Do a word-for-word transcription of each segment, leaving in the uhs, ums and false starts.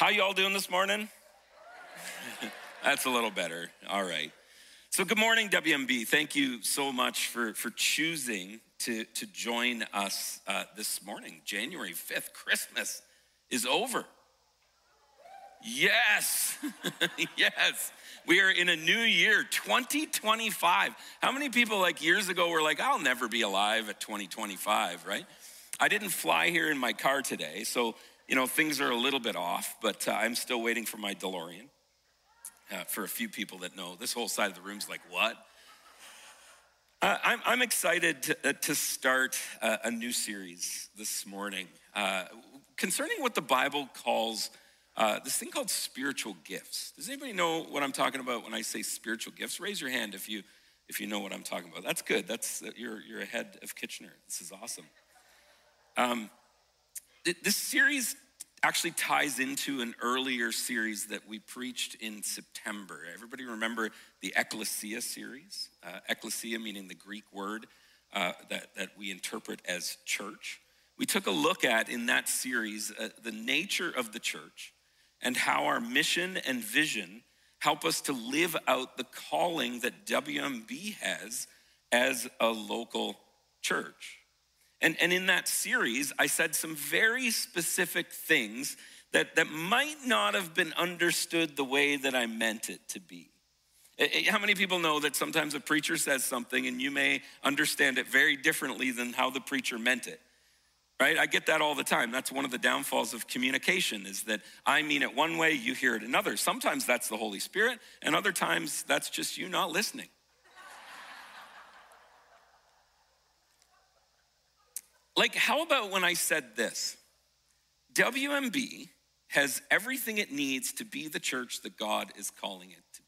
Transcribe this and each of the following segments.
How you all doing this morning? That's a little better. All right. So good morning, W M B. Thank you so much for, for choosing to, to join us uh, this morning. January fifth, Christmas is over. Yes, yes. We are in a new year, twenty twenty-five. How many people like years ago were like, I'll never be alive at twenty twenty-five, right? I didn't fly here in my car today, so you know, things are a little bit off, but uh, I'm still waiting for my DeLorean. Uh, for a few people that know, this whole side of the room's like, what? Uh, I'm, I'm excited to, uh, to start uh, a new series this morning uh, concerning what the Bible calls uh, this thing called spiritual gifts. Does anybody know what I'm talking about when I say spiritual gifts? Raise your hand if you if you know what I'm talking about. That's good. That's you're you're ahead of Kitchener. This is awesome. Um, This series actually ties into an earlier series that we preached in September. Everybody remember the Ecclesia series? Uh, ecclesia meaning the Greek word uh, that, that we interpret as church. We took a look at, in that series, uh, the nature of the church and how our mission and vision help us to live out the calling that W M B has as a local church. And, and in that series, I said some very specific things that, that might not have been understood the way that I meant it to be. How many people know that sometimes a preacher says something and you may understand it very differently than how the preacher meant it, right? I get that all the time. That's one of the downfalls of communication, is that I mean it one way, you hear it another. Sometimes that's the Holy Spirit, and other times that's just you not listening. Like, how about when I said this? W M B has everything it needs to be the church that God is calling it to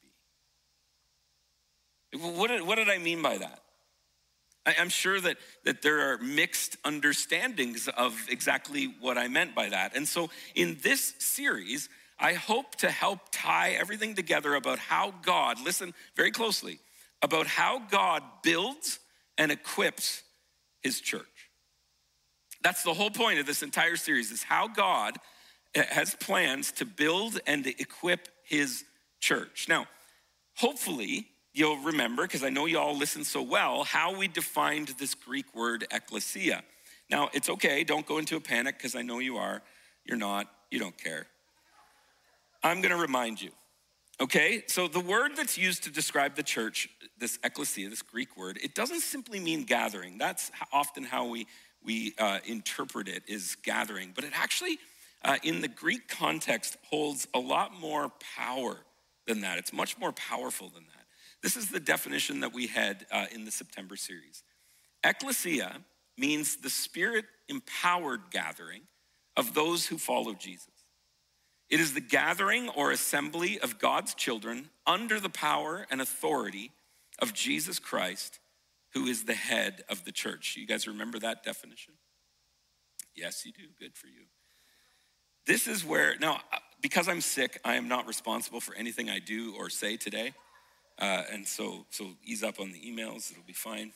be. What did, what did I mean by that? I, I'm sure that, that there are mixed understandings of exactly what I meant by that. And so in this series, I hope to help tie everything together about how God, listen very closely, about how God builds and equips his church. That's the whole point of this entire series, is how God has plans to build and to equip his church. Now, hopefully you'll remember, because I know you all listen so well, how we defined this Greek word ecclesia. Now, it's okay, don't go into a panic, because I know you are. You're not, you don't care. I'm gonna remind you, okay? So the word that's used to describe the church, this ecclesia, this Greek word, it doesn't simply mean gathering. That's often how we we uh, interpret it as gathering, but it actually, uh, in the Greek context, holds a lot more power than that. It's much more powerful than that. This is the definition that we had uh, in the September series. Ecclesia means the Spirit-empowered gathering of those who follow Jesus. It is the gathering or assembly of God's children under the power and authority of Jesus Christ, who is the head of the church. You guys remember that definition? Yes, you do. Good for you. This is where, now, because I'm sick, I am not responsible for anything I do or say today. Uh, and so, so ease up on the emails, it'll be fine.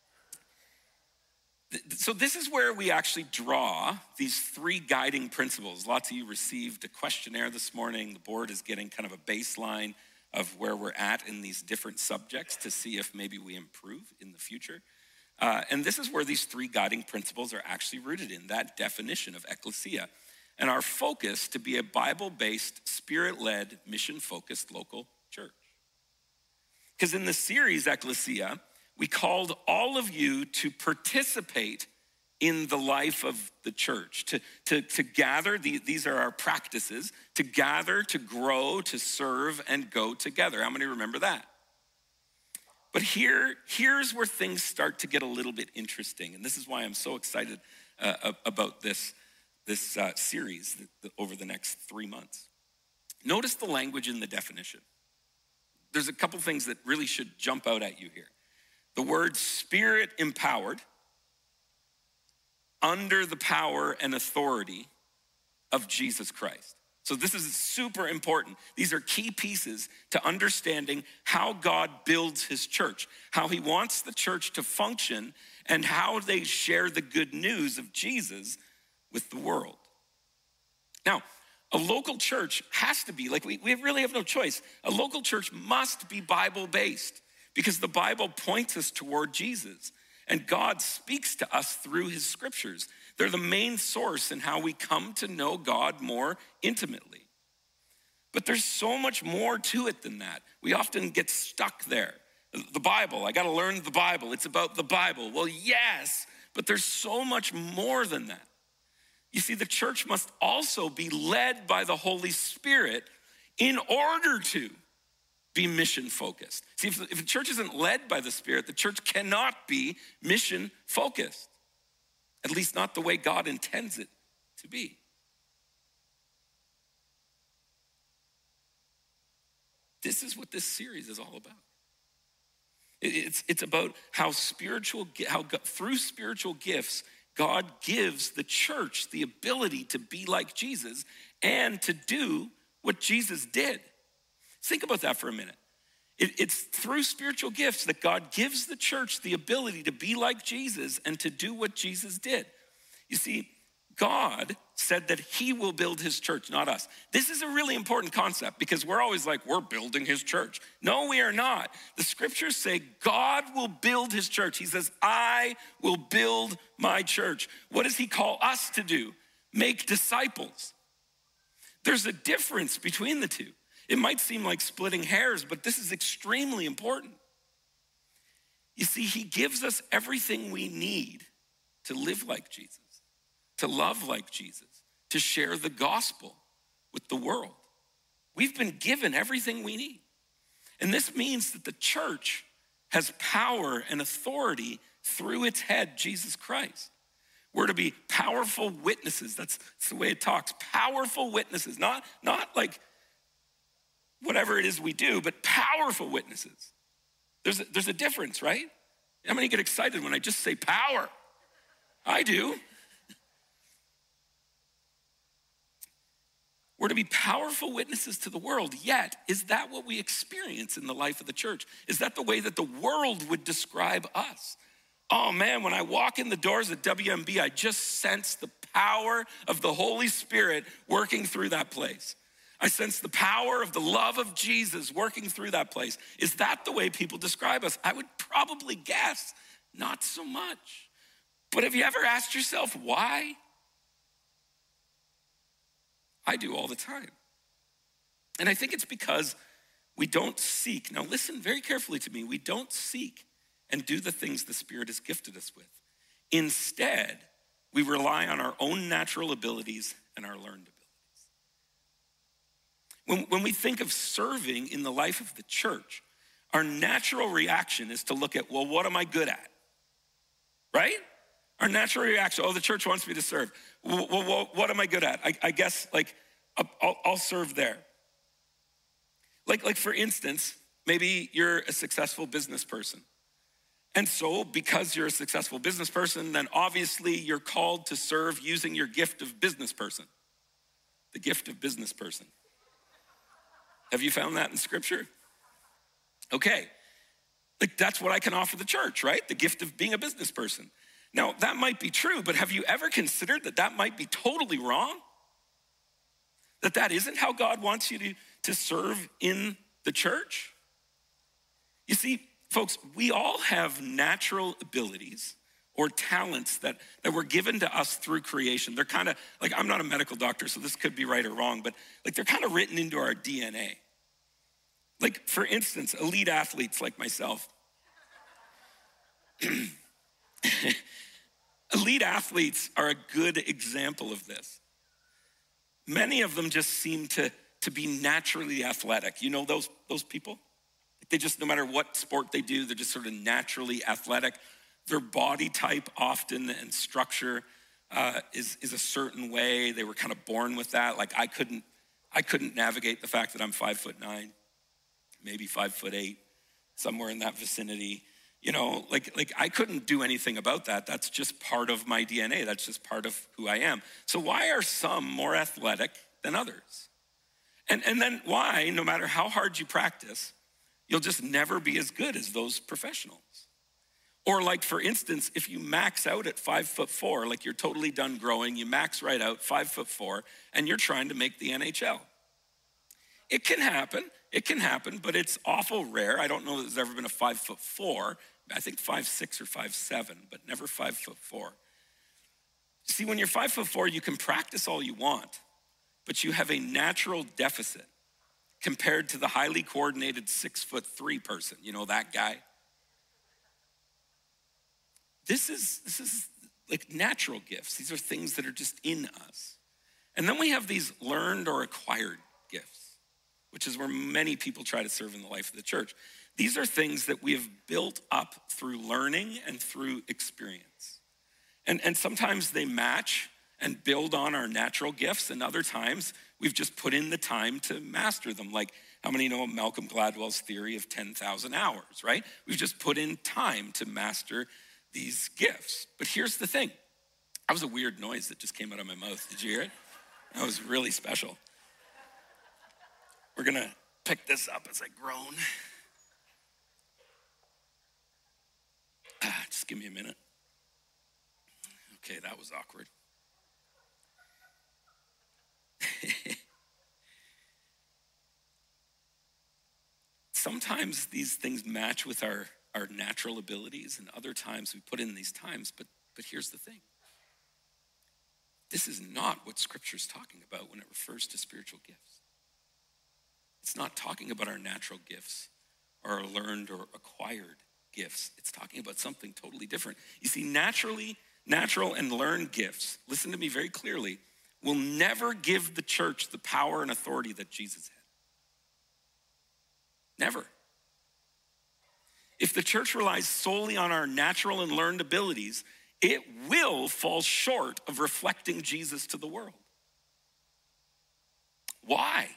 So this is where we actually draw these three guiding principles. Lots of you received a questionnaire this morning. The board is getting kind of a baseline of where we're at in these different subjects to see if maybe we improve in the future. Uh, and this is where these three guiding principles are actually rooted in, that definition of ecclesia. And our focus to be a Bible-based, Spirit-led, mission-focused local church. Because in the series Ecclesia, we called all of you to participate in the life of the church, to, to, to gather, the, these are our practices, to gather, to grow, to serve, and go together. How many remember that? But here, here's where things start to get a little bit interesting, and this is why I'm so excited uh, about this, this uh, series over the next three months. Notice the language in the definition. There's a couple things that really should jump out at you here. The word Spirit-empowered, under the power and authority of Jesus Christ. So this is super important. These are key pieces to understanding how God builds his church, how he wants the church to function, and how they share the good news of Jesus with the world. Now, A local church has to be, like we, we really have no choice. A local church must be Bible-based because the Bible points us toward Jesus and God speaks to us through his scriptures. They're the main source in how we come to know God more intimately. But there's so much more to it than that. We often get stuck there. The Bible, I gotta learn the Bible. It's about the Bible. Well, yes, but there's so much more than that. You see, the church must also be led by the Holy Spirit in order to be mission focused. See, if, if the church isn't led by the Spirit, the church cannot be mission focused. At least not the way God intends it to be. This is what this series is all about. It's, it's about how spiritual, how through spiritual gifts, God gives the church the ability to be like Jesus and to do what Jesus did. Think about that for a minute. It, it's through spiritual gifts that God gives the church the ability to be like Jesus and to do what Jesus did. You see, God said that he will build his church, not us. This is a really important concept because we're always like, we're building his church. No, we are not. The scriptures say God will build his church. He says, I will build my church. What does he call us to do? Make disciples. There's a difference between the two. It might seem like splitting hairs, but this is extremely important. You see, he gives us everything we need to live like Jesus, to love like Jesus, to share the gospel with the world. We've been given everything we need. And this means that the church has power and authority through its head, Jesus Christ. We're to be powerful witnesses. That's, that's the way it talks. Powerful witnesses, not, not like whatever it is we do, but powerful witnesses. There's a, there's a difference, right? How many get excited when I just say power? I do. We're to be powerful witnesses to the world, yet is that what we experience in the life of the church? Is that the way that the world would describe us? Oh man, when I walk in the doors at W M B, I just sense the power of the Holy Spirit working through that place. I sense the power of the love of Jesus working through that place. Is that the way people describe us? I would probably guess not so much. But have you ever asked yourself why? I do all the time. And I think it's because we don't seek. Now listen very carefully to me. We don't seek and do the things the Spirit has gifted us with. Instead, we rely on our own natural abilities and our learned abilities. When, when we think of serving in the life of the church, our natural reaction is to look at, well, what am I good at? Right? Our natural reaction, oh, the church wants me to serve. Well, well what am I good at? I, I guess, like, I'll, I'll serve there. Like, like, for instance, maybe you're a successful business person. And so because you're a successful business person, then obviously you're called to serve using your gift of business person. The gift of business person. Have you found that in scripture? Okay. Like, that's what I can offer the church, right? The gift of being a business person. Now, that might be true, but have you ever considered that that might be totally wrong? That that isn't how God wants you to, to serve in the church? You see, folks, we all have natural abilities or talents that, that were given to us through creation. They're kind of, like, I'm not a medical doctor, so this could be right or wrong, but like they're kind of written into our D N A. Like, for instance, elite athletes like myself. Elite athletes are a good example of this. Many of them just seem to, to be naturally athletic. You know those, those people? They just, no matter what sport they do, they're just sort of naturally athletic. Their body type often and structure uh, is, is a certain way. They were kind of born with that. Like I couldn't, I couldn't navigate the fact that I'm five foot nine, maybe five foot eight, somewhere in that vicinity. You know, like, like I couldn't do anything about that. That's just part of my D N A. That's just part of who I am. So why are some more athletic than others? And, and then why, no matter how hard you practice, you'll just never be as good as those professionals? Or like, for instance, if you max out at five foot four, like you're totally done growing, you max right out, five foot four, and you're trying to make the N H L. It can happen, it can happen, but it's awful rare. I don't know that there's ever been a five foot four. I think five six or five seven, but never five foot four. See, when you're five foot four, you can practice all you want, but you have a natural deficit compared to the highly coordinated six foot three person. You know, that guy. This is, this is like natural gifts. These are things that are just in us. And then we have these learned or acquired gifts, which is where many people try to serve in the life of the church. These are things that we have built up through learning and through experience. And, and sometimes they match and build on our natural gifts, and other times we've just put in the time to master them. Like, how many know Malcolm Gladwell's theory of ten thousand hours, right? We've just put in time to master these gifts. But here's the thing. That was a weird noise that just came out of my mouth. Did you hear it? That was really special. We're gonna pick this up as I groan. Ah, just give me a minute. Okay, that was awkward. Sometimes these things match with our, our natural abilities, and other times we put in these times, but, but here's the thing. This is not what Scripture's talking about when it refers to spiritual gifts. It's not talking about our natural gifts or our learned or acquired gifts. It's talking about something totally different. You see, naturally, natural and learned gifts, listen to me very clearly, will never give the church the power and authority that Jesus had. Never. If the church relies solely on our natural and learned abilities, it will fall short of reflecting Jesus to the world. Why?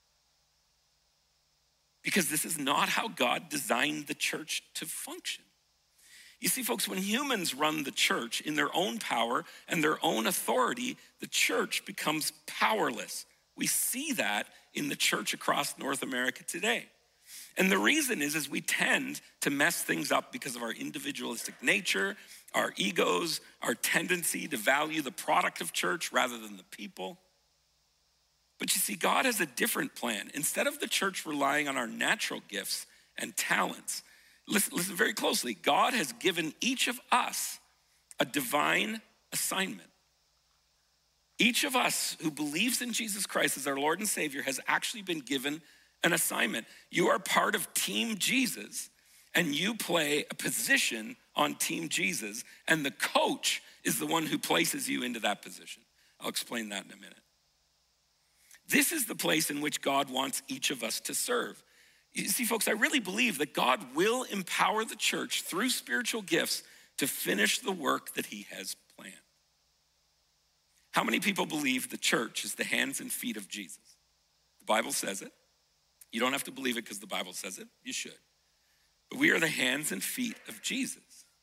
Because this is not how God designed the church to function. You see, folks, when humans run the church in their own power and their own authority, the church becomes powerless. We see that in the church across North America today. And the reason is, is we tend to mess things up because of our individualistic nature, our egos, our tendency to value the product of church rather than the people. But you see, God has a different plan. Instead of the church relying on our natural gifts and talents, listen, listen very closely, God has given each of us a divine assignment. Each of us who believes in Jesus Christ as our Lord and Savior has actually been given an assignment. You are part of Team Jesus, and you play a position on Team Jesus, and the coach is the one who places you into that position. I'll explain that in a minute. This is the place in which God wants each of us to serve. You see, folks, I really believe that God will empower the church through spiritual gifts to finish the work that he has planned. How many people believe the church is the hands and feet of Jesus? The Bible says it. You don't have to believe it because the Bible says it. You should. But we are the hands and feet of Jesus.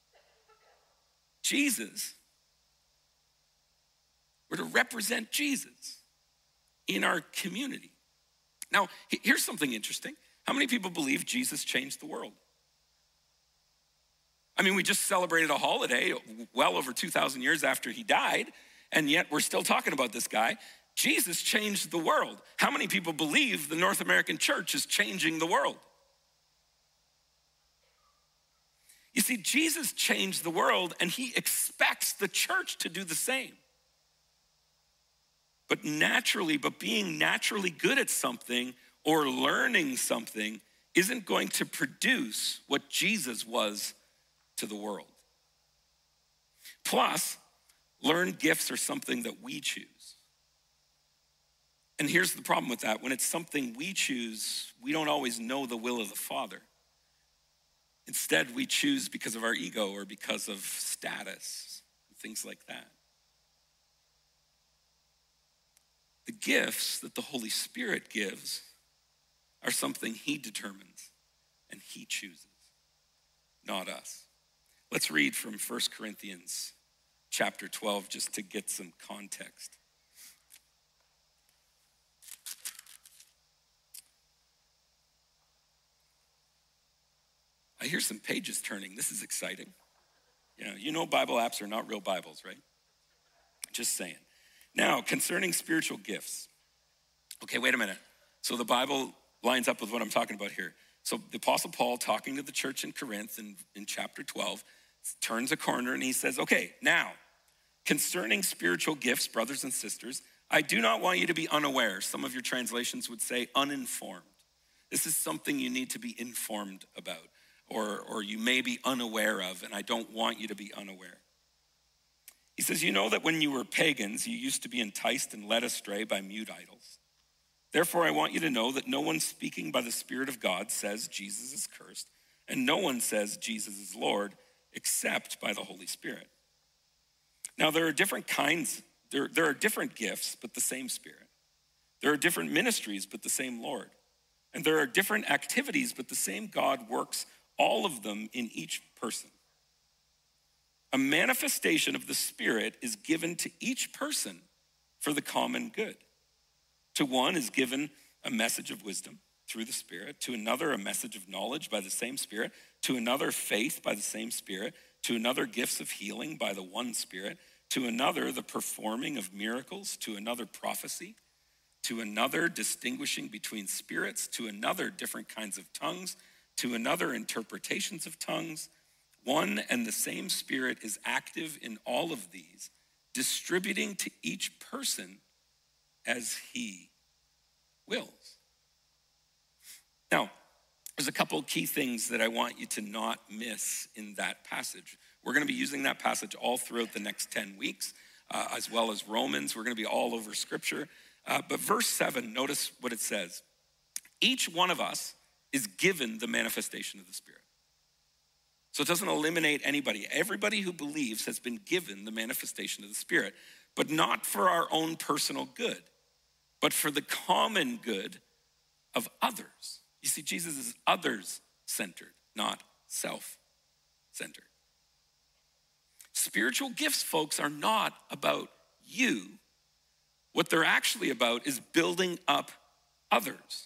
Jesus, we're to represent Jesus in our community. Now, here's something interesting. How many people believe Jesus changed the world? I mean, we just celebrated a holiday well over two thousand years after he died, and yet we're still talking about this guy. Jesus changed the world. How many people believe the North American church is changing the world? You see, Jesus changed the world, and he expects the church to do the same. But naturally, but being naturally good at something or learning something isn't going to produce what Jesus was to the world. Plus, learned gifts are something that we choose. And here's the problem with that. When it's something we choose, we don't always know the will of the Father. Instead, we choose because of our ego or because of status, things like that. The gifts that the Holy Spirit gives are something he determines and he chooses, not us. Let's read from First Corinthians chapter twelve just to get some context. I hear some pages turning. This is exciting. Yeah, you know Bible apps are not real Bibles, right? Just saying. Now, concerning spiritual gifts. Okay, wait a minute. So the Bible lines up with what I'm talking about here. So the Apostle Paul, talking to the church in Corinth in, in chapter twelve, turns a corner and he says, okay, now, concerning spiritual gifts, brothers and sisters, I do not want you to be unaware. Some of your translations would say uninformed. This is something you need to be informed about, or, or you may be unaware of, and I don't want you to be unaware. He says, you know that when you were pagans, you used to be enticed and led astray by mute idols. Therefore, I want you to know that no one speaking by the Spirit of God says Jesus is cursed, and no one says Jesus is Lord except by the Holy Spirit. Now, there are different kinds, there, there are different gifts, but the same Spirit. There are different ministries, but the same Lord. And there are different activities, but the same God works all of them in each person. A manifestation of the Spirit is given to each person for the common good. To one is given a message of wisdom through the Spirit, to another a message of knowledge by the same Spirit, to another faith by the same Spirit, to another gifts of healing by the one Spirit, to another the performing of miracles, to another prophecy, to another distinguishing between spirits, to another different kinds of tongues, to another interpretations of tongues. One and the same Spirit is active in all of these, distributing to each person as he wills. Now, there's a couple of key things that I want you to not miss in that passage. We're going to be using that passage all throughout the next ten weeks, uh, as well as Romans. We're going to be all over Scripture. Uh, but verse seven, notice what it says. Each one of us is given the manifestation of the Spirit. So it doesn't eliminate anybody. Everybody who believes has been given the manifestation of the Spirit, but not for our own personal good, but for the common good of others. You see, Jesus is others-centered, not self-centered. Spiritual gifts, folks, are not about you. What they're actually about is building up others.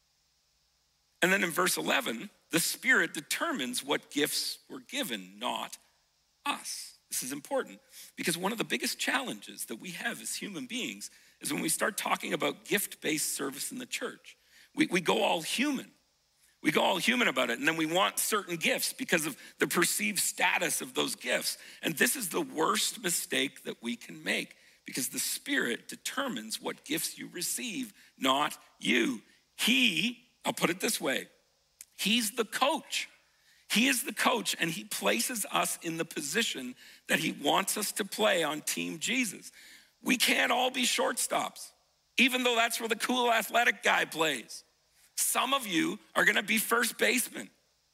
And then in verse eleven, the Spirit determines what gifts were given, not us. This is important because one of the biggest challenges that we have as human beings is when we start talking about gift-based service in the church. We, we go all human. We go all human about it, and then we want certain gifts because of the perceived status of those gifts. And this is the worst mistake that we can make because the Spirit determines what gifts you receive, not you. He, I'll put it this way, he's the coach. He is the coach, and he places us in the position that he wants us to play on Team Jesus. We can't all be shortstops, even though that's where the cool athletic guy plays. Some of you are gonna be first baseman.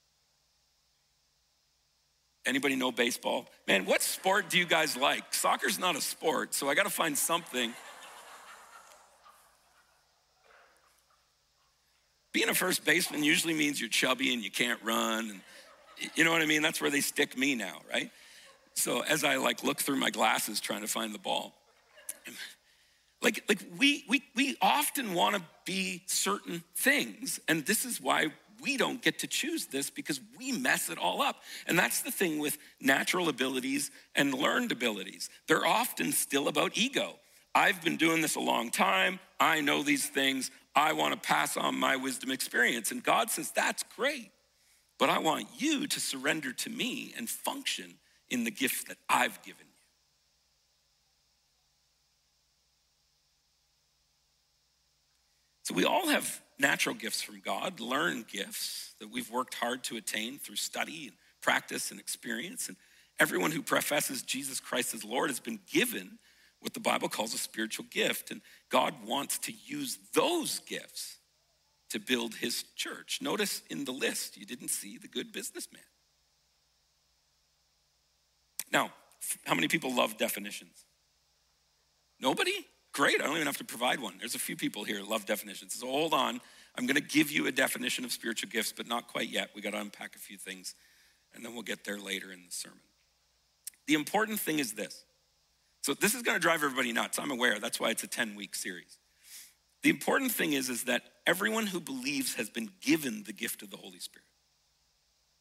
Anybody know baseball? Man, what sport do you guys like? Soccer's not a sport, so I gotta find something. Being a first baseman usually means you're chubby and you can't run. And you know what I mean? That's where they stick me now, right? So as I like look through my glasses trying to find the ball, like, like we, we, we often want to be certain things. And this is why we don't get to choose this because we mess it all up. And that's the thing with natural abilities and learned abilities. They're often still about ego. I've been doing this a long time. I know these things. I want to pass on my wisdom experience. And God says, that's great. But I want you to surrender to me and function in the gift that I've given you. So we all have natural gifts from God, learned gifts that we've worked hard to attain through study and practice and experience. And everyone who professes Jesus Christ as Lord has been given what the Bible calls a spiritual gift. And God wants to use those gifts to build his church. Notice in the list, you didn't see the good businessman. Now, how many people love definitions? Nobody? Great, I don't even have to provide one. There's a few people here who love definitions. So hold on, I'm gonna give you a definition of spiritual gifts, but not quite yet. We gotta unpack a few things, and then we'll get there later in the sermon. The important thing is this. So this is gonna drive everybody nuts, I'm aware. That's why it's a ten-week series. The important thing is, is that everyone who believes has been given the gift of the Holy Spirit.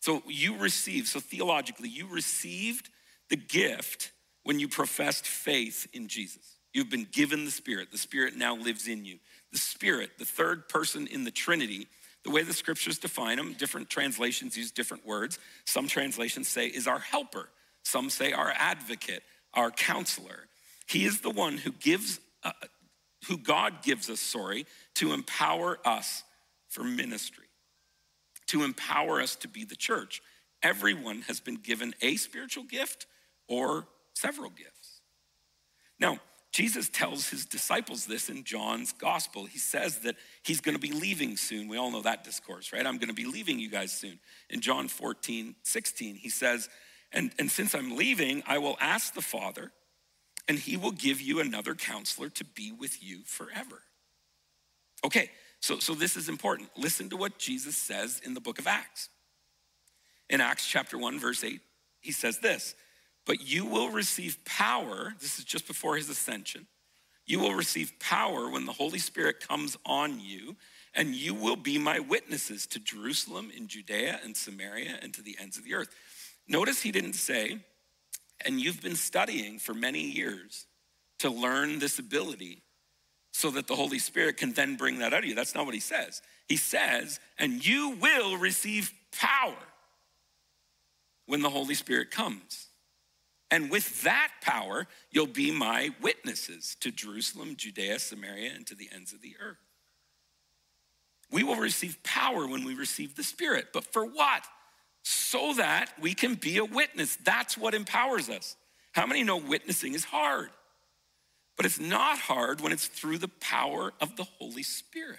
So you received, so theologically, you received the gift when you professed faith in Jesus. You've been given the Spirit. The Spirit now lives in you. The Spirit, the third person in the Trinity, the way the scriptures define him, different translations use different words. Some translations say is our helper. Some say our advocate, our counselor. He is the one who gives, uh, who God gives us, sorry, to empower us for ministry, to empower us to be the church. Everyone has been given a spiritual gift or several gifts. Now, Jesus tells his disciples this in John's gospel. He says that he's gonna be leaving soon. We all know that discourse, right? I'm gonna be leaving you guys soon. In John fourteen, sixteen, he says, and, and since I'm leaving, I will ask the Father, and he will give you another counselor to be with you forever. Okay, so, so this is important. Listen to what Jesus says in the book of Acts. In Acts chapter one, verse eight, he says this, but you will receive power, this is just before his ascension, you will receive power when the Holy Spirit comes on you, and you will be my witnesses to Jerusalem, in Judea and Samaria, and to the ends of the earth. Notice he didn't say, and you've been studying for many years to learn this ability so that the Holy Spirit can then bring that out of you. That's not what he says. He says, and you will receive power when the Holy Spirit comes. And with that power, you'll be my witnesses to Jerusalem, Judea, Samaria, and to the ends of the earth. We will receive power when we receive the Spirit. But for what? So that we can be a witness. That's what empowers us. How many know witnessing is hard? But it's not hard when it's through the power of the Holy Spirit.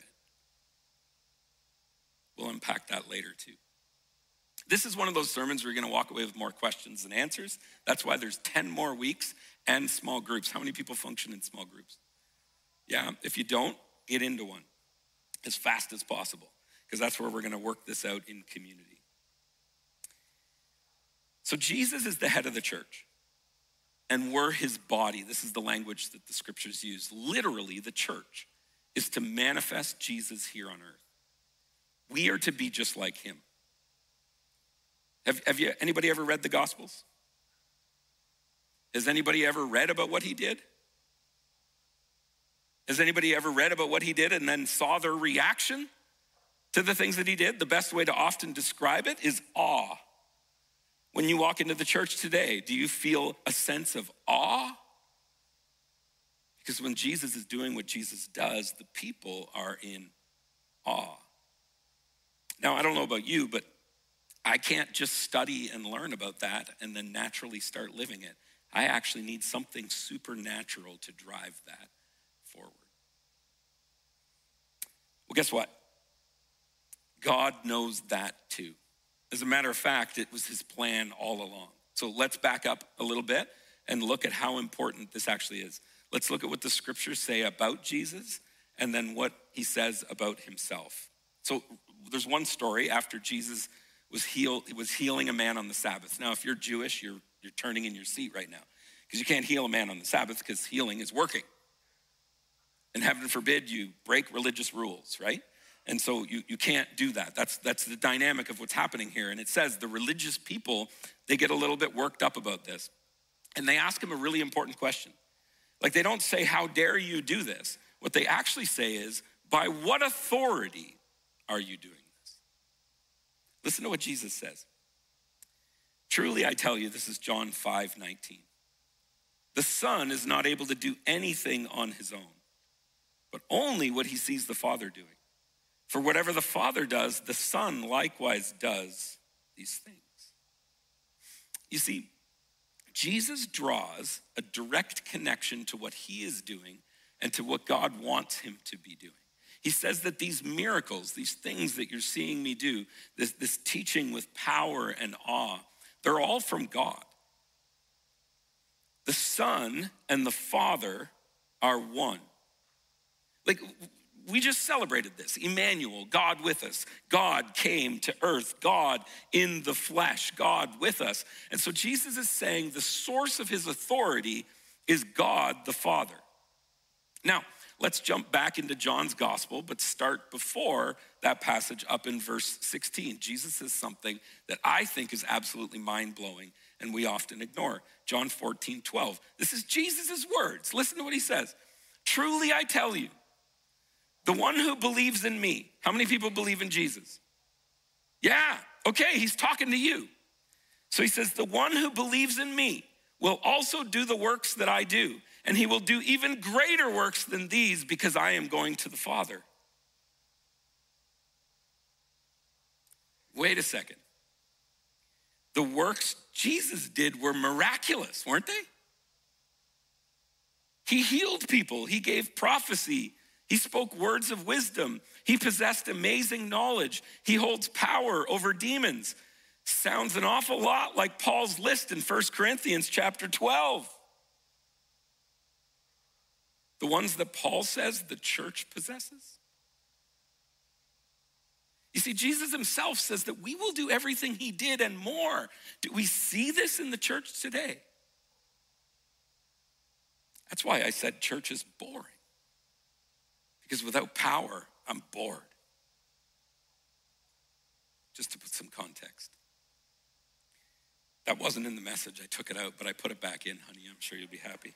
We'll unpack that later too. This is one of those sermons where you're gonna walk away with more questions than answers. That's why there's ten more weeks and small groups. How many people function in small groups? Yeah, if you don't, get into one as fast as possible, because that's where we're gonna work this out in community. So Jesus is the head of the church, and we're his body. This is the language that the scriptures use. Literally, the church is to manifest Jesus here on earth. We are to be just like him. Have, have you, anybody ever read the Gospels? Has anybody ever read about what he did? Has anybody ever read about what he did and then saw their reaction to the things that he did? The best way to often describe it is awe. When you walk into the church today, do you feel a sense of awe? Because when Jesus is doing what Jesus does, the people are in awe. Now, I don't know about you, but I can't just study and learn about that and then naturally start living it. I actually need something supernatural to drive that forward. Well, guess what? God knows that too. As a matter of fact, it was his plan all along. So let's back up a little bit and look at how important this actually is. Let's look at what the scriptures say about Jesus and then what he says about himself. So there's one story after Jesus was healed, he was healing a man on the Sabbath. Now, if you're Jewish, you're, you're turning in your seat right now because you can't heal a man on the Sabbath because healing is working. And heaven forbid you break religious rules, right? And so you, you can't do that. That's, that's the dynamic of what's happening here. And it says the religious people, they get a little bit worked up about this. And they ask him a really important question. Like they don't say, how dare you do this? What they actually say is, by what authority are you doing this? Listen to what Jesus says. Truly I tell you, this is John five nineteen. The Son is not able to do anything on his own, but only what he sees the Father doing. For whatever the Father does, the Son likewise does these things. You see, Jesus draws a direct connection to what he is doing and to what God wants him to be doing. He says that these miracles, these things that you're seeing me do, this, this teaching with power and awe, they're all from God. The Son and the Father are one. Like, we just celebrated this. Emmanuel, God with us. God came to earth. God in the flesh. God with us. And so Jesus is saying the source of his authority is God the Father. Now, let's jump back into John's gospel, but start before that passage up in verse sixteen. Jesus says something that I think is absolutely mind-blowing and we often ignore. John fourteen, twelve. This is Jesus' words. Listen to what he says. Truly I tell you, the one who believes in me. How many people believe in Jesus? Yeah, okay, he's talking to you. So he says, the one who believes in me will also do the works that I do, and he will do even greater works than these because I am going to the Father. Wait a second. The works Jesus did were miraculous, weren't they? He healed people. He gave prophecy. He spoke words of wisdom. He possessed amazing knowledge. He holds power over demons. Sounds an awful lot like Paul's list in First Corinthians chapter twelve. The ones that Paul says the church possesses. You see, Jesus himself says that we will do everything he did and more. Do we see this in the church today? That's why I said church is boring. Because without power, I'm bored. Just to put some context. That wasn't in the message. I took it out, but I put it back in, honey. I'm sure you'll be happy.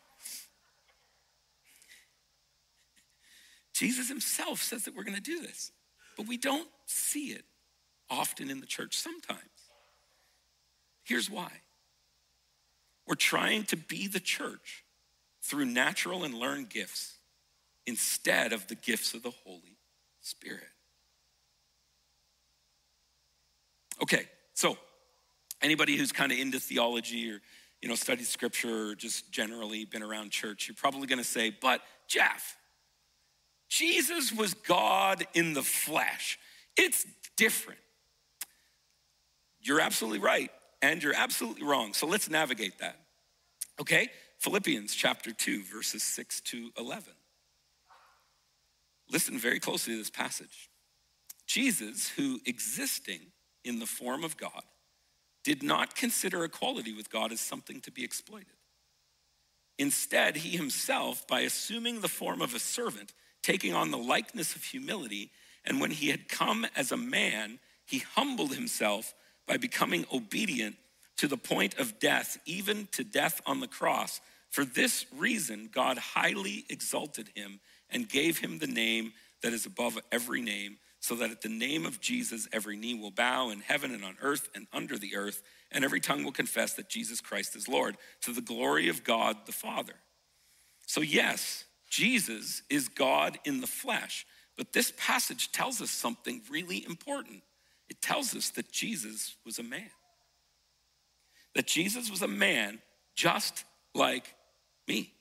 Jesus himself says that we're going to do this, but we don't see it often in the church sometimes. Here's why. We're trying to be the church through natural and learned gifts instead of the gifts of the Holy Spirit. Okay, so anybody who's kind of into theology or, you know, studied scripture or just generally been around church, you're probably going to say, but Jeff, Jesus was God in the flesh. It's different. You're absolutely right, and you're absolutely wrong. So let's navigate that. Okay, Philippians chapter two, verses six to eleven. Listen very closely to this passage. Jesus, who existing in the form of God, did not consider equality with God as something to be exploited. Instead, he himself, by assuming the form of a servant, taking on the likeness of humility, and when he had come as a man, he humbled himself by becoming obedient to the point of death, even to death on the cross. For this reason, God highly exalted him and gave him the name that is above every name, so that at the name of Jesus, every knee will bow in heaven and on earth and under the earth, and every tongue will confess that Jesus Christ is Lord, to the glory of God the Father. So yes, Jesus is God in the flesh, but this passage tells us something really important. It tells us that Jesus was a man. That Jesus was a man just like me.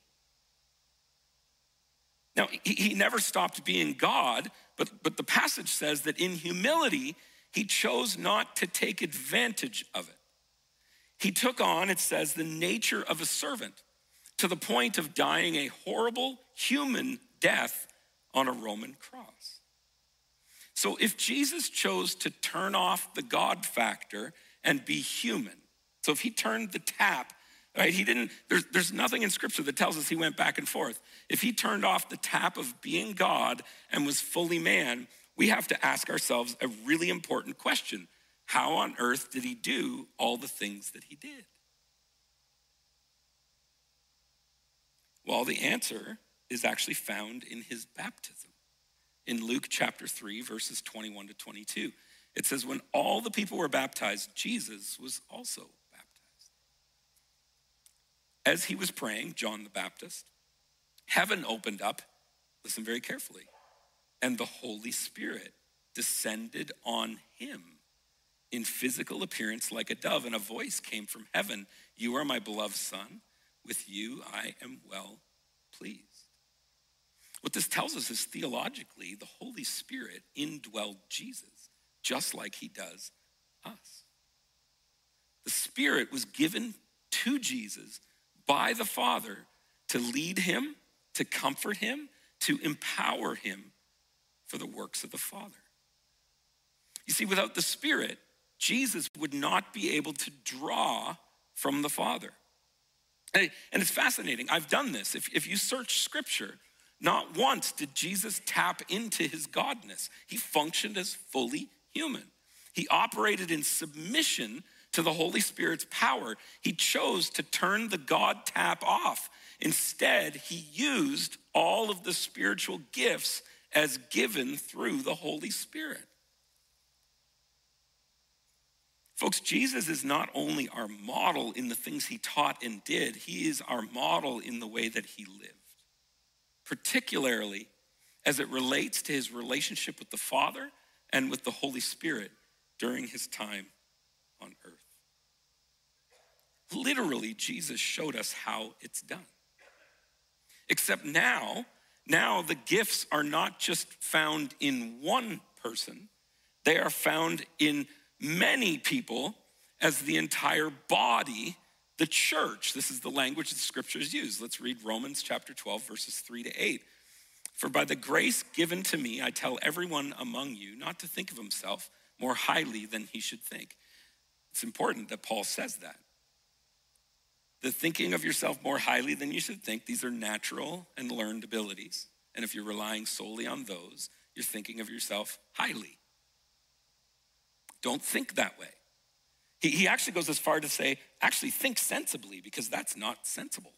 Now, he, he never stopped being God, but, but the passage says that in humility, he chose not to take advantage of it. He took on, it says, the nature of a servant to the point of dying a horrible human death on a Roman cross. So if Jesus chose to turn off the God factor and be human, so if he turned the tap, right, he didn't, there's, there's nothing in scripture that tells us he went back and forth. If he turned off the tap of being God and was fully man, we have to ask ourselves a really important question. How on earth did he do all the things that he did? Well, the answer is actually found in his baptism. In Luke chapter three, verses twenty-one to twenty-two, it says, when all the people were baptized, Jesus was also baptized. As he was praying, John the Baptist, heaven opened up, listen very carefully, and the Holy Spirit descended on him in physical appearance like a dove, and a voice came from heaven, you are my beloved Son, with you I am well pleased. What this tells us is theologically, the Holy Spirit indwelled Jesus, just like he does us. The Spirit was given to Jesus by the Father to lead him, to comfort him, to empower him for the works of the Father. You see, without the Spirit, Jesus would not be able to draw from the Father. And it's fascinating. I've done this. If, if you search scripture, Not once did Jesus tap into his godness. He functioned as fully human. He operated in submission to the Holy Spirit's power. He chose to turn the God tap off. Instead, he used all of the spiritual gifts as given through the Holy Spirit. Folks, Jesus is not only our model in the things he taught and did, he is our model in the way that he lived, particularly as it relates to his relationship with the Father and with the Holy Spirit during his time on earth. Literally, Jesus showed us how it's done. Except now, now the gifts are not just found in one person, they are found in many people as the entire body, the church. This is the language that scriptures use. Let's read Romans chapter twelve, verses three to eight. For by the grace given to me, I tell everyone among you not to think of himself more highly than he should think. It's important that Paul says that. The thinking of yourself more highly than you should think, these are natural and learned abilities. And if you're relying solely on those, you're thinking of yourself highly. Don't think that way. He, he actually goes as far to say, actually think sensibly, because that's not sensible.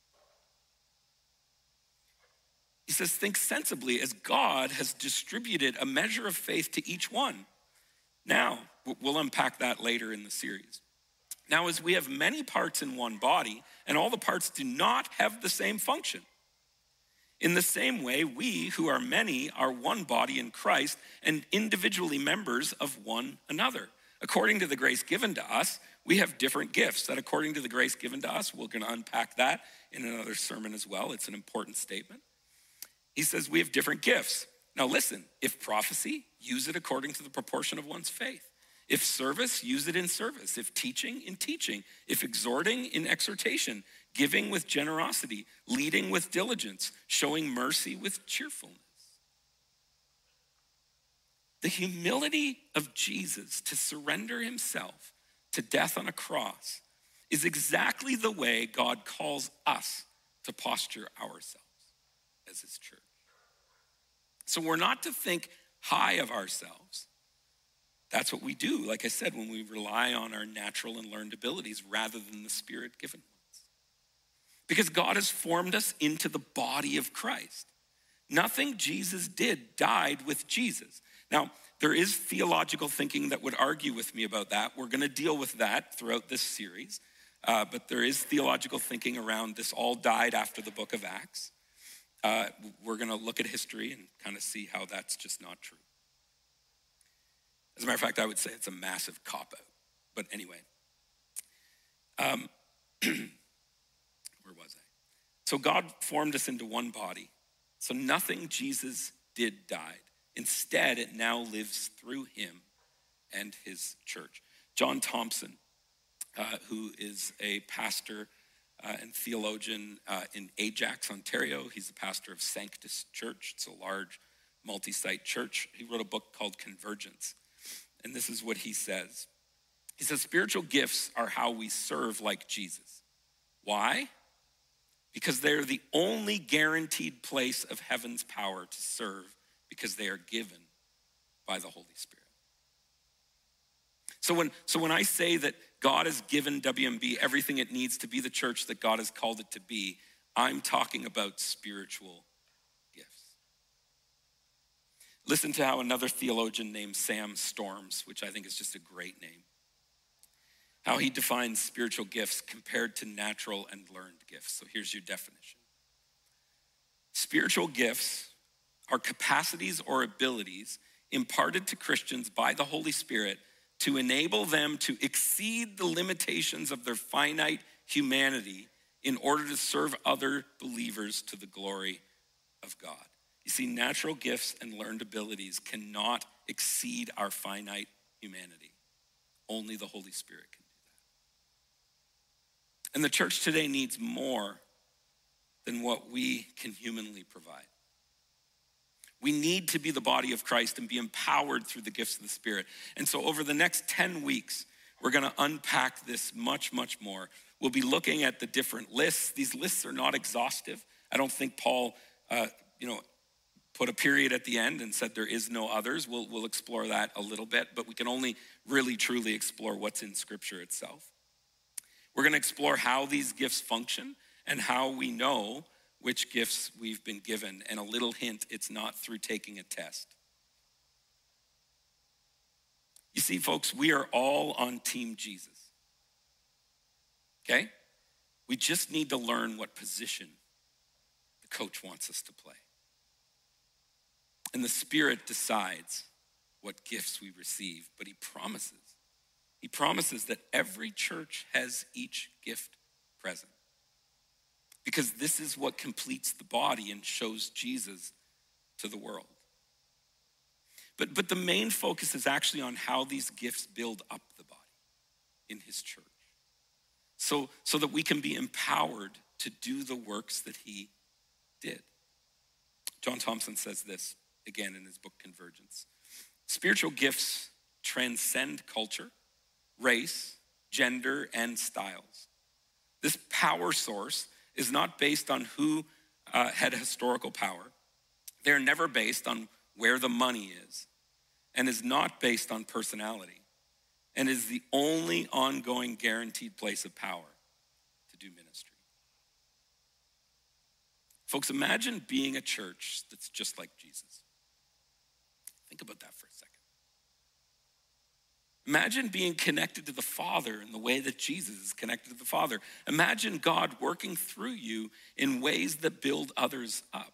He says, think sensibly as God has distributed a measure of faith to each one. Now, we'll unpack that later in the series. Now, as we have many parts in one body, and all the parts do not have the same function, in the same way, we who are many are one body in Christ and individually members of one another. According to the grace given to us, we have different gifts. That according to the grace given to us, we're going to unpack that in another sermon as well. It's an important statement. He says we have different gifts. Now listen, if prophecy, use it according to the proportion of one's faith. If service, use it in service. If teaching, in teaching. If exhorting, in exhortation. Giving with generosity. Leading with diligence. Showing mercy with cheerfulness. The humility of Jesus to surrender himself to death on a cross is exactly the way God calls us to posture ourselves as his church. So we're not to think high of ourselves. That's what we do, like I said, when we rely on our natural and learned abilities rather than the Spirit-given ones. Because God has formed us into the body of Christ. Nothing Jesus did died with Jesus. Now, there is theological thinking that would argue with me about that. We're going to deal with that throughout this series. Uh, but there is theological thinking around this all died after the book of Acts. Uh, we're going to look at history and kind of see how that's just not true. As a matter of fact, I would say it's a massive cop-out. But anyway, um, where was I? So God formed us into one body. So nothing Jesus did died. Instead, it now lives through him and his church. John Thompson, uh, who is a pastor uh, and theologian uh, in Ajax, Ontario. He's the pastor of Sanctus Church. It's a large multi-site church. He wrote a book called Convergence. And this is what he says. He says, spiritual gifts are how we serve like Jesus. Why? Because they're the only guaranteed place of heaven's power to serve, because they are given by the Holy Spirit. So when, so when I say that God has given W M B everything it needs to be the church that God has called it to be, I'm talking about spiritual gifts. Listen to how another theologian named Sam Storms, which I think is just a great name, how he defines spiritual gifts compared to natural and learned gifts. So here's your definition. Spiritual gifts are capacities or abilities imparted to Christians by the Holy Spirit to enable them to exceed the limitations of their finite humanity in order to serve other believers to the glory of God. You see, natural gifts and learned abilities cannot exceed our finite humanity. Only the Holy Spirit can do that. And the church today needs more than what we can humanly provide. We need to be the body of Christ and be empowered through the gifts of the Spirit. And so over the next ten weeks, we're gonna unpack this much, much more. We'll be looking at the different lists. These lists are not exhaustive. I don't think Paul uh, you know, put a period at the end and said there is no others. We'll, we'll explore that a little bit, but we can only really truly explore what's in Scripture itself. We're going to explore how these gifts function and how we know which gifts we've been given. And a little hint, it's not through taking a test. You see, folks, we are all on Team Jesus. Okay? We just need to learn what position the coach wants us to play. And the Spirit decides what gifts we receive, but he promises. He promises that every church has each gift present. Because this is what completes the body and shows Jesus to the world. But, but the main focus is actually on how these gifts build up the body in his church. So, so that we can be empowered to do the works that he did. John Thompson says this again in his book, Convergence. Spiritual gifts transcend culture, race, gender, and styles. This power source is not based on who uh, had historical power. They're never based on where the money is, and is not based on personality, and is the only ongoing guaranteed place of power to do ministry. Folks, imagine being a church that's just like Jesus. Think about that for a second. Imagine being connected to the Father in the way that Jesus is connected to the Father. Imagine God working through you in ways that build others up.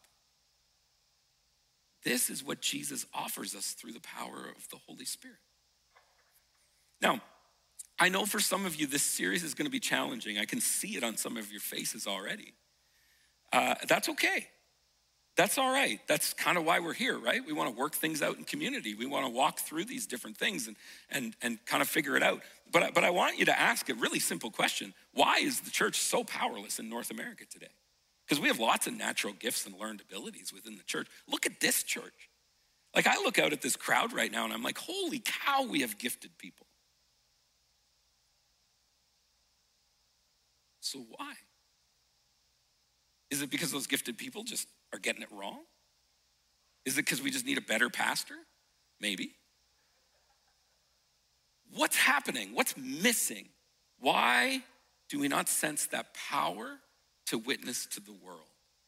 This is what Jesus offers us through the power of the Holy Spirit. Now, I know for some of you, this series is going to be challenging. I can see it on some of your faces already. Uh, that's okay. That's all right. That's kind of why we're here, right? We want to work things out in community. We want to walk through these different things and, and, and kind of figure it out. But, I- but I want you to ask a really simple question. Why is the church so powerless in North America today? Because we have lots of natural gifts and learned abilities within the church. Look at this church. Like, I look out at this crowd right now and I'm like, holy cow, we have gifted people. So why? Is it because those gifted people just are getting it wrong? Is it because we just need a better pastor? Maybe. What's happening? What's missing? Why do we not sense that power to witness to the world?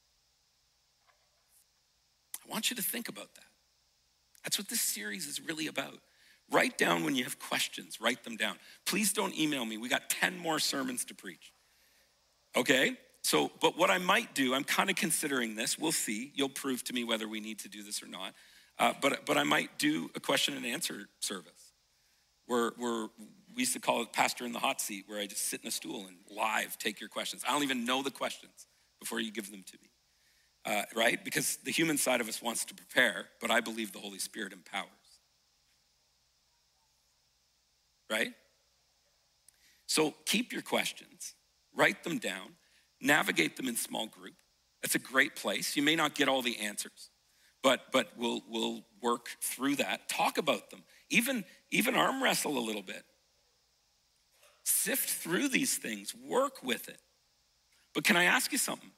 I want you to think about that. That's what this series is really about. Write down when you have questions, write them down. Please don't email me. We got ten more sermons to preach. Okay? So, but what I might do, I'm kind of considering this. We'll see. You'll prove to me whether we need to do this or not. Uh, but, but I might do a question and answer service where, where we used to call it Pastor in the Hot Seat, where I just sit in a stool and live take your questions. I don't even know the questions before you give them to me, uh, right? Because the human side of us wants to prepare, but I believe the Holy Spirit empowers, right? So keep your questions, write them down, navigate them in small group. That's a great place. You may not get all the answers, but but we'll we'll work through that. Talk about them. Even, even arm wrestle a little bit. Sift through these things. Work with it. But can I ask you something?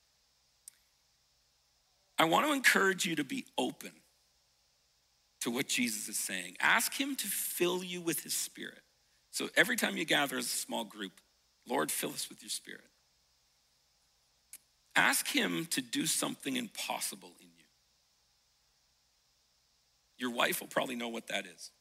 I want to encourage you to be open to what Jesus is saying. Ask him to fill you with his Spirit. So every time you gather as a small group, Lord, fill us with your Spirit. Ask him to do something impossible in you. Your wife will probably know what that is.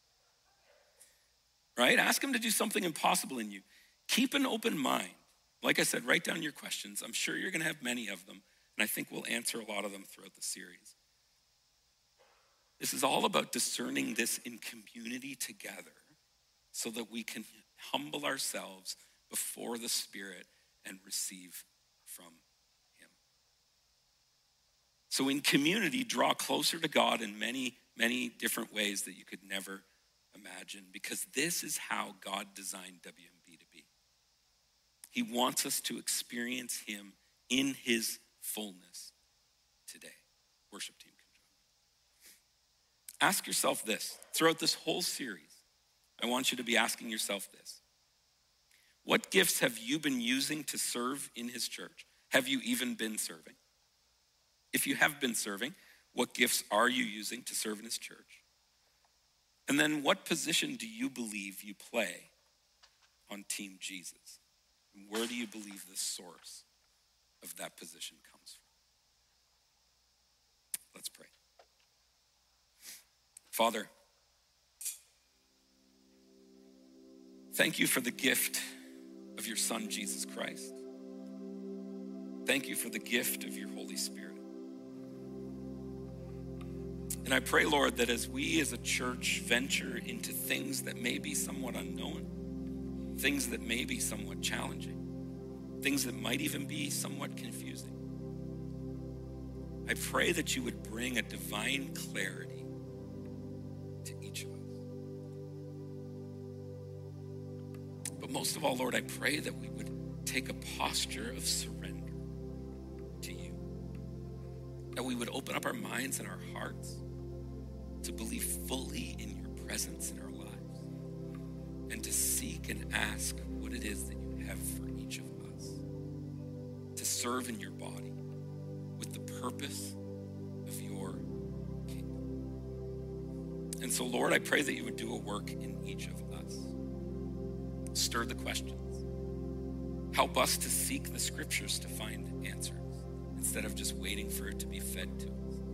Right? Ask him to do something impossible in you. Keep an open mind. Like I said, write down your questions. I'm sure you're going to have many of them, and I think we'll answer a lot of them throughout the series. This is all about discerning this in community together so that we can humble ourselves before the Spirit and receive from him. So in community, draw closer to God in many, many different ways that you could never imagine, because this is how God designed W M B to be. He wants us to experience him in his fullness today. Worship team can join me. Ask yourself this. Throughout this whole series, I want you to be asking yourself this. What gifts have you been using to serve in his church? Have you even been serving? If you have been serving, what gifts are you using to serve in his church? And then what position do you believe you play on Team Jesus? And where do you believe the source of that position comes from? Let's pray. Father, thank you for the gift of your Son, Jesus Christ. Thank you for the gift of your Holy Spirit. And I pray, Lord, that as we as a church venture into things that may be somewhat unknown, things that may be somewhat challenging, things that might even be somewhat confusing, I pray that you would bring a divine clarity to each of us. But most of all, Lord, I pray that we would take a posture of surrender to you, that we would open up our minds and our hearts to believe fully in your presence in our lives, and to seek and ask what it is that you have for each of us, to serve in your body with the purpose of your kingdom. And so, Lord, I pray that you would do a work in each of us. Stir the questions. Help us to seek the scriptures to find answers instead of just waiting for it to be fed to us.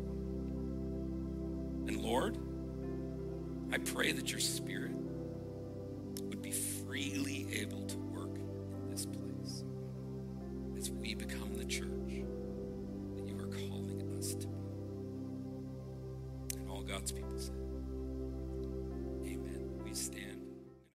And Lord, I pray that your Spirit would be freely able to work in this place as we become the church that you are calling us to be. And all God's people say,